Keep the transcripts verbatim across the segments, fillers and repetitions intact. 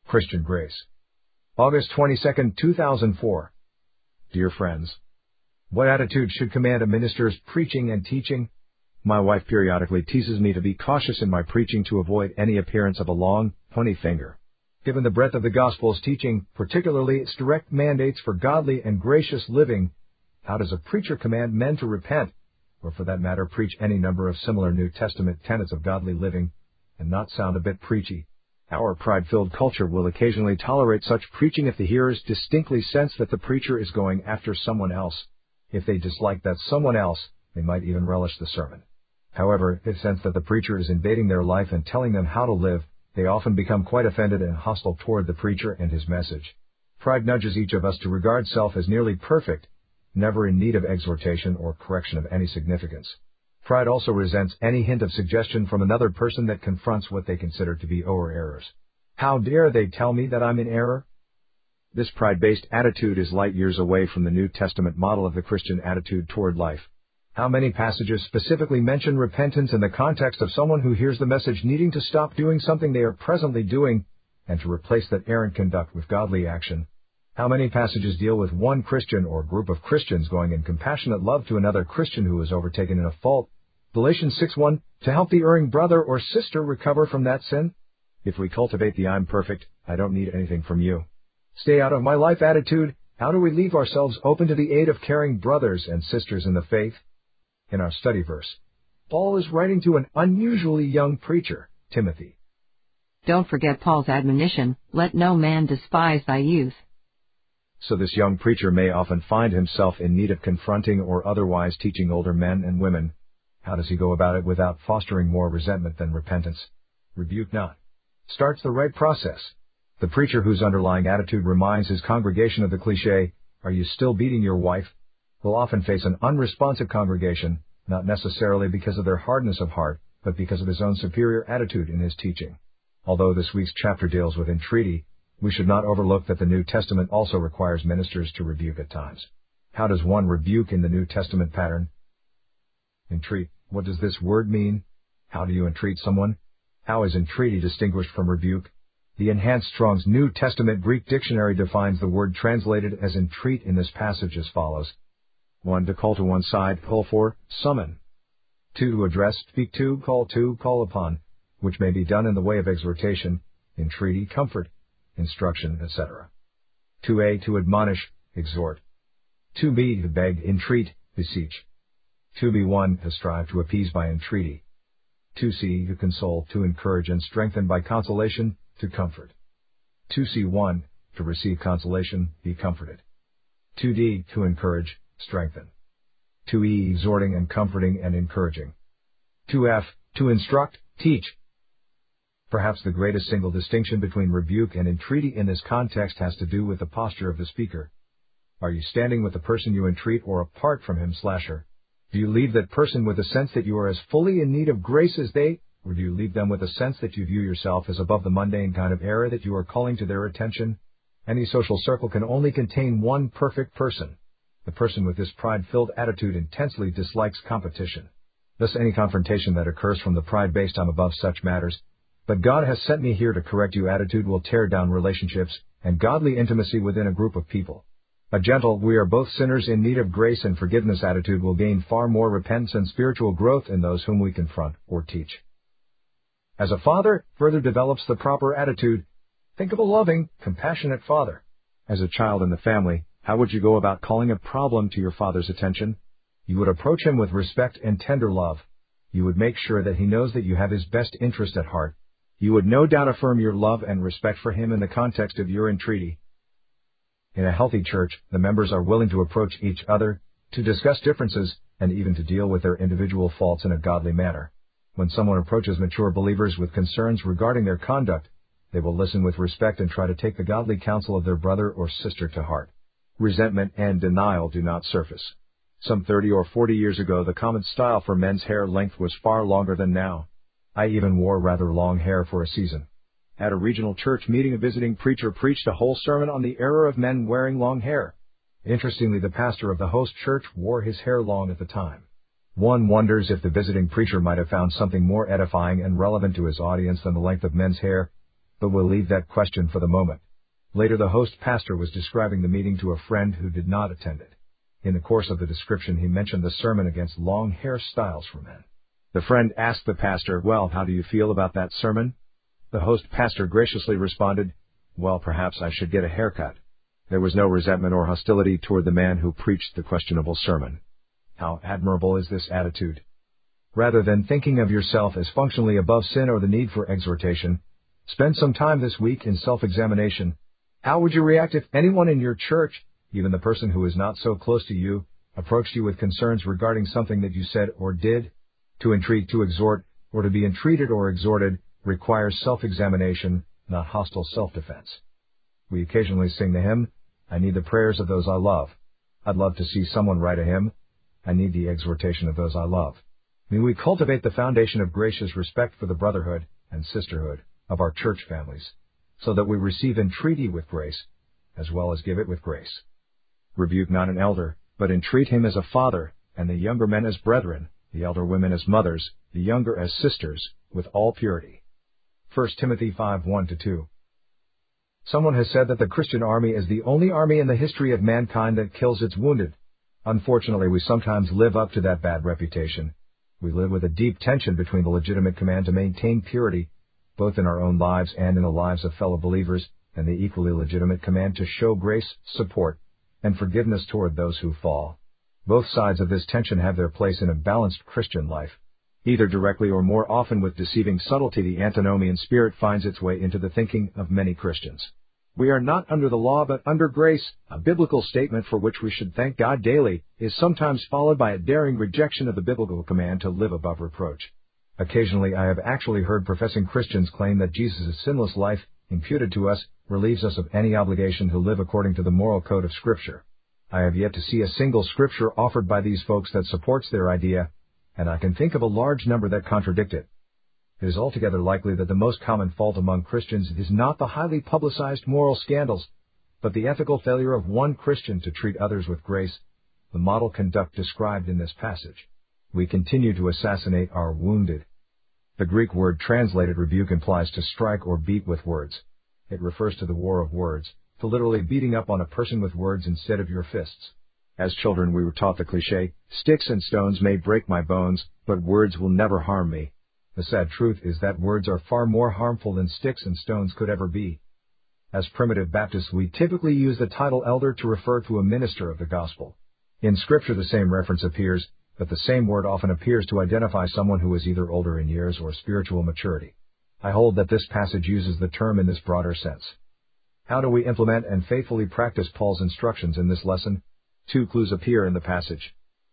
Christian Grace. August twenty-second, two thousand four. Dear friends, what attitude should command a minister's preaching and teaching? My wife periodically teases me to be cautious in my preaching to avoid any appearance of a long, pointy finger. Given the breadth of the Gospel's teaching, particularly its direct mandates for godly and gracious living, how does a preacher command men to repent, or for that matter preach any number of similar New Testament tenets of godly living, and not sound a bit preachy? Our pride-filled culture will occasionally tolerate such preaching if the hearers distinctly sense that the preacher is going after someone else. If they dislike that someone else, they might even relish the sermon. However, if they sense that the preacher is invading their life and telling them how to live, they often become quite offended and hostile toward the preacher and his message. Pride nudges each of us to regard self as nearly perfect, never in need of exhortation or correction of any significance. Pride also resents any hint of suggestion from another person that confronts what they consider to be our errors. How dare they tell me that I'm in error? This pride-based attitude is light years away from the New Testament model of the Christian attitude toward life. How many passages specifically mention repentance in the context of someone who hears the message needing to stop doing something they are presently doing and to replace that errant conduct with godly action? How many passages deal with one Christian or group of Christians going in compassionate love to another Christian who is overtaken in a fault? Galatians six one, to help the erring brother or sister recover from that sin? If we cultivate the I'm perfect, I don't need anything from you, stay out of my life attitude, how do we leave ourselves open to the aid of caring brothers and sisters in the faith? In our study verse, Paul is writing to an unusually young preacher, Timothy. Don't forget Paul's admonition, let no man despise thy youth. So this young preacher may often find himself in need of confronting or otherwise teaching older men and women. How does he go about it without fostering more resentment than repentance? Rebuke not. Starts the right process. The preacher whose underlying attitude reminds his congregation of the cliché, "Are you still beating your wife?" will often face an unresponsive congregation, not necessarily because of their hardness of heart, but because of his own superior attitude in his teaching. Although this week's chapter deals with entreaty, we should not overlook that the New Testament also requires ministers to rebuke at times. How does one rebuke in the New Testament pattern? Entreat. What does this word mean? How do you entreat someone? How is entreaty distinguished from rebuke? The Enhanced Strong's New Testament Greek Dictionary defines the word translated as entreat in this passage as follows. one. To call to one side, call for, summon. two. To address, speak to, call to, call upon, which may be done in the way of exhortation, entreaty, comfort, instruction, et cetera. two a. To admonish, exhort. two b. To beg, entreat, beseech. two b one. To strive to appease by entreaty. two c. To console, to encourage and strengthen by consolation, to comfort. two c one. To receive consolation, be comforted. two d. To encourage, strengthen. two e. Exhorting and comforting and encouraging. two f. To instruct, teach. Perhaps the greatest single distinction between rebuke and entreaty in this context has to do with the posture of the speaker. Are you standing with the person you entreat or apart from him slash her? Do you leave that person with a sense that you are as fully in need of grace as they, or do you leave them with a sense that you view yourself as above the mundane kind of error that you are calling to their attention? Any social circle can only contain one perfect person. The person with this pride-filled attitude intensely dislikes competition. Thus any confrontation that occurs from the pride-based I'm above such matters, but God has sent me here to correct you attitude will tear down relationships and godly intimacy within a group of people. A gentle, we are both sinners in need of grace and forgiveness attitude will gain far more repentance and spiritual growth in those whom we confront or teach. As a father further develops the proper attitude, think of a loving, compassionate father. As a child in the family, how would you go about calling a problem to your father's attention? You would approach him with respect and tender love. You would make sure that he knows that you have his best interest at heart. You would no doubt affirm your love and respect for him in the context of your entreaty. In a healthy church, the members are willing to approach each other, to discuss differences, and even to deal with their individual faults in a godly manner. When someone approaches mature believers with concerns regarding their conduct, they will listen with respect and try to take the godly counsel of their brother or sister to heart. Resentment and denial do not surface. Some thirty or forty years ago, the common style for men's hair length was far longer than now. I even wore rather long hair for a season. At a regional church meeting, a visiting preacher preached a whole sermon on the error of men wearing long hair. Interestingly, the pastor of the host church wore his hair long at the time. One wonders if the visiting preacher might have found something more edifying and relevant to his audience than the length of men's hair. But we'll leave that question for the moment. Later the host pastor was describing the meeting to a friend who did not attend it. In the course of the description he mentioned the sermon against long hairstyles for men. The friend asked the pastor, "Well, how do you feel about that sermon?" The host pastor graciously responded, "Well, perhaps I should get a haircut." There was no resentment or hostility toward the man who preached the questionable sermon. How admirable is this attitude! Rather than thinking of yourself as functionally above sin or the need for exhortation, spend some time this week in self-examination. How would you react if anyone in your church, even the person who is not so close to you, approached you with concerns regarding something that you said or did? To entreat, to exhort, or to be entreated or exhorted requires self-examination, not hostile self-defense. We occasionally sing the hymn, "I need the prayers of those I love." I'd love to see someone write a hymn, "I need the exhortation of those I love." May we cultivate the foundation of gracious respect for the brotherhood and sisterhood of our church families, so that we receive entreaty with grace, as well as give it with grace. Rebuke not an elder, but entreat him as a father, and the younger men as brethren, the elder women as mothers, the younger as sisters, with all purity. First Timothy five one to two. Someone has said that the Christian army is the only army in the history of mankind that kills its wounded. Unfortunately, we sometimes live up to that bad reputation. We live with a deep tension between the legitimate command to maintain purity, both in our own lives and in the lives of fellow believers, and the equally legitimate command to show grace, support, and forgiveness toward those who fall. Both sides of this tension have their place in a balanced Christian life. Either directly or more often with deceiving subtlety, the antinomian spirit finds its way into the thinking of many Christians. We are not under the law but under grace, a biblical statement for which we should thank God daily, is sometimes followed by a daring rejection of the biblical command to live above reproach. Occasionally I have actually heard professing Christians claim that Jesus' sinless life, imputed to us, relieves us of any obligation to live according to the moral code of Scripture. I have yet to see a single scripture offered by these folks that supports their idea, and I can think of a large number that contradict it. It is altogether likely that the most common fault among Christians is not the highly publicized moral scandals, but the ethical failure of one Christian to treat others with grace, the model conduct described in this passage. We continue to assassinate our wounded. The Greek word translated rebuke implies to strike or beat with words. It refers to the war of words, to literally beating up on a person with words instead of your fists. As children we were taught the cliché, "Sticks and stones may break my bones, but words will never harm me." The sad truth is that words are far more harmful than sticks and stones could ever be. As primitive Baptists we typically use the title elder to refer to a minister of the gospel. In Scripture the same reference appears, but the same word often appears to identify someone who is either older in years or spiritual maturity. I hold that this passage uses the term in this broader sense. How do we implement and faithfully practice Paul's instructions in this lesson? Two clues appear in the passage.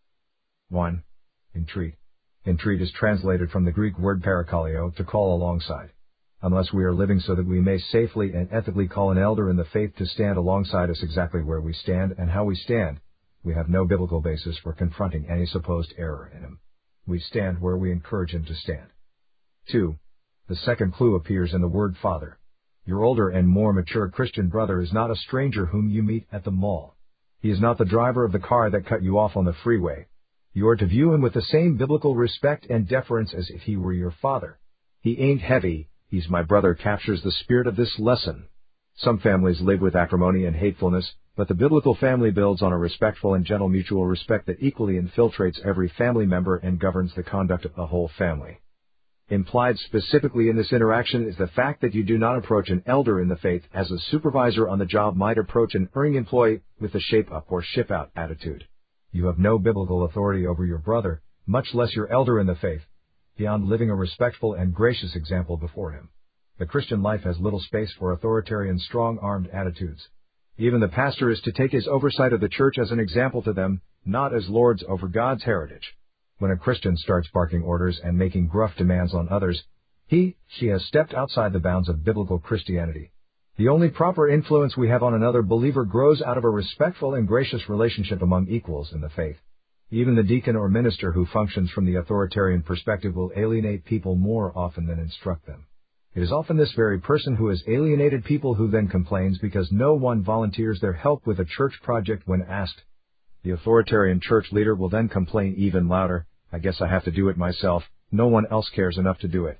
one. Entreat. Entreat is translated from the Greek word parakaleo, to call alongside. Unless we are living so that we may safely and ethically call an elder in the faith to stand alongside us exactly where we stand and how we stand, we have no biblical basis for confronting any supposed error in him. We stand where we encourage him to stand. two. The second clue appears in the word father. Your older and more mature Christian brother is not a stranger whom you meet at the mall. He is not the driver of the car that cut you off on the freeway. You are to view him with the same biblical respect and deference as if he were your father. "He ain't heavy, he's my brother" captures the spirit of this lesson. Some families live with acrimony and hatefulness, but the biblical family builds on a respectful and gentle mutual respect that equally infiltrates every family member and governs the conduct of the whole family. Implied specifically in this interaction is the fact that you do not approach an elder in the faith as a supervisor on the job might approach an erring employee with a shape-up or ship-out attitude. You have no biblical authority over your brother, much less your elder in the faith, beyond living a respectful and gracious example before him. The Christian life has little space for authoritarian, strong-armed attitudes. Even the pastor is to take his oversight of the church as an example to them, not as lords over God's heritage. When a Christian starts barking orders and making gruff demands on others, he, she has stepped outside the bounds of biblical Christianity. The only proper influence we have on another believer grows out of a respectful and gracious relationship among equals in the faith. Even the deacon or minister who functions from the authoritarian perspective will alienate people more often than instruct them. It is often this very person who has alienated people who then complains because no one volunteers their help with a church project when asked. The authoritarian church leader will then complain even louder, "I guess I have to do it myself, no one else cares enough to do it."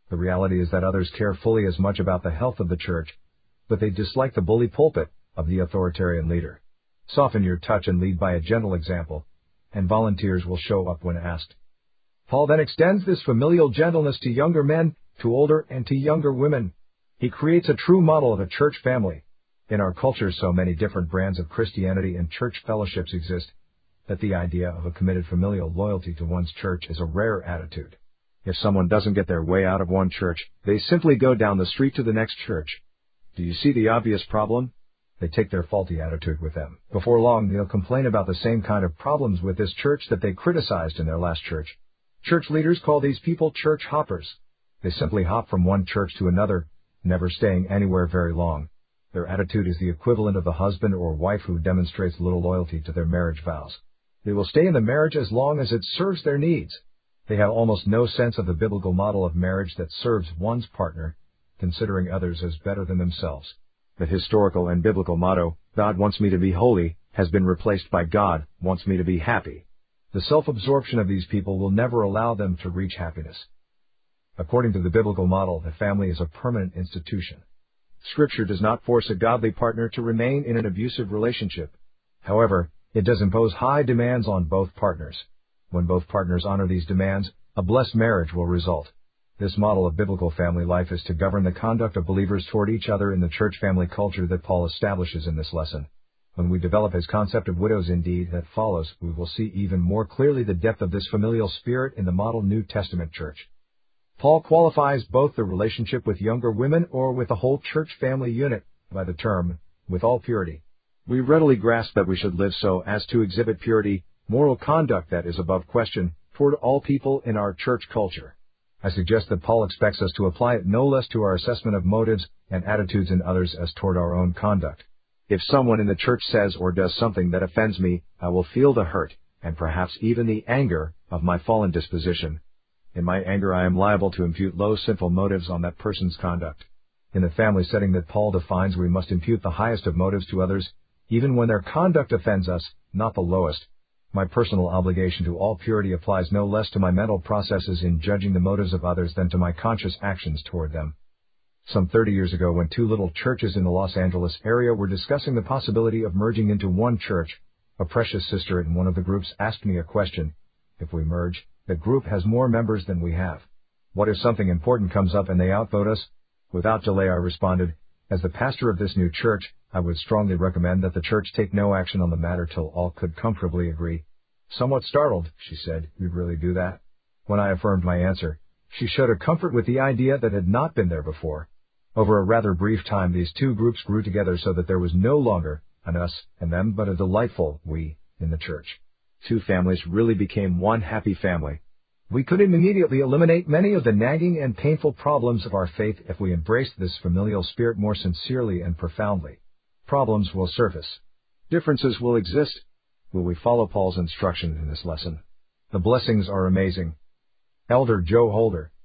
The reality is that others care fully as much about the health of the church, but they dislike the bully pulpit of the authoritarian leader. Soften your touch and lead by a gentle example, and volunteers will show up when asked. Paul then extends this familial gentleness to younger men, to older and to younger women. He creates a true model of a church family. In our culture, so many different brands of Christianity and church fellowships exist, that the idea of a committed familial loyalty to one's church is a rare attitude. If someone doesn't get their way out of one church, they simply go down the street to the next church. Do you see the obvious problem? They take their faulty attitude with them. Before long, they'll complain about the same kind of problems with this church that they criticized in their last church. Church leaders call these people church hoppers. They simply hop from one church to another, never staying anywhere very long. Their attitude is the equivalent of the husband or wife who demonstrates little loyalty to their marriage vows. They will stay in the marriage as long as it serves their needs. They have almost no sense of the biblical model of marriage that serves one's partner, considering others as better than themselves. The historical and biblical motto, God wants me to be holy, has been replaced by God wants me to be happy. The self-absorption of these people will never allow them to reach happiness. According to the biblical model, the family is a permanent institution. Scripture does not force a godly partner to remain in an abusive relationship. However, it does impose high demands on both partners. When both partners honor these demands, a blessed marriage will result. This model of biblical family life is to govern the conduct of believers toward each other in the church family culture that Paul establishes in this lesson. When we develop his concept of widows indeed that follows, we will see even more clearly the depth of this familial spirit in the model New Testament church. Paul qualifies both the relationship with younger women or with the whole church family unit by the term, with all purity. We readily grasp that we should live so as to exhibit purity, moral conduct that is above question, toward all people in our church culture. I suggest that Paul expects us to apply it no less to our assessment of motives and attitudes in others as toward our own conduct. If someone in the church says or does something that offends me, I will feel the hurt, and perhaps even the anger, of my fallen disposition. In my anger I am liable to impute low sinful motives on that person's conduct. In the family setting that Paul defines, we must impute the highest of motives to others, even when their conduct offends us, not the lowest. My personal obligation to all purity applies no less to my mental processes in judging the motives of others than to my conscious actions toward them. Some thirty years ago, when two little churches in the Los Angeles area were discussing the possibility of merging into one church, a precious sister in one of the groups asked me a question. If we merge, the group has more members than we have. What if something important comes up and they outvote us? Without delay I responded, as the pastor of this new church, I would strongly recommend that the church take no action on the matter till all could comfortably agree. Somewhat startled, she said, "You'd really do that?" When I affirmed my answer, she showed a comfort with the idea that had not been there before. Over a rather brief time these two groups grew together so that there was no longer an us and them but a delightful we in the church. Two families really became one happy family. We could immediately eliminate many of the nagging and painful problems of our faith if we embraced this familial spirit more sincerely and profoundly. Problems will surface. Differences will exist. Will we follow Paul's instruction in this lesson? The blessings are amazing. Elder Joe Holder.